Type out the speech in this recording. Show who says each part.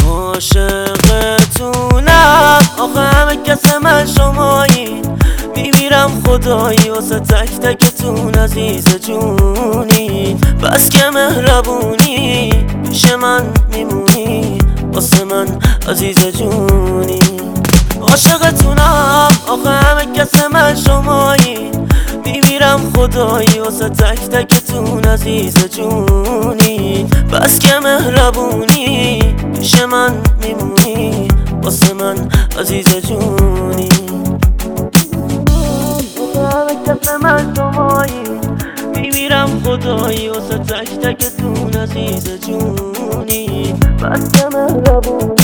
Speaker 1: عاشقتونم آخه همه کس من شمایی، میمیرم خدایی واسه تک تکتون عزیز جونی. بس که مهربونی پیش من میمونی واسه من عزیز جونی. عاشقتونم آخه همه کس من شمایی، میمیرم خدایی واسه تک تکتون عزیز جونی. بس که مهربونی پیش من میمونی واسه من عزیز جونی. همه کس من شمایی، میمیرم خدایی واسه تک تکتون عزیز جونی. بس که مهربونی